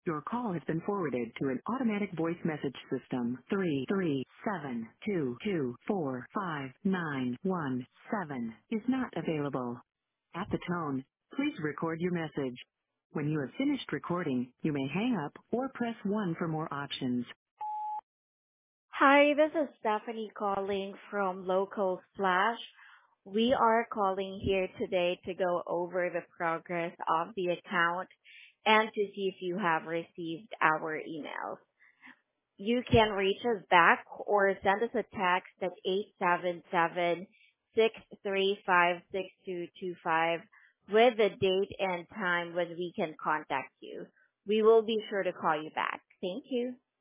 Your call has been forwarded to an automatic voice message system. 33722459117 is not available. At the tone, please record your message. When you have finished recording, you may hang up or press 1 for more options. Hi, this is Stephanie calling from Local Flash. We are calling here today to go over the progress of the account and to see if you have received our emails. You can reach us back or send us a text at 877-635-6225 with the date and time when we can contact you. We will be sure to call you back. Thank you.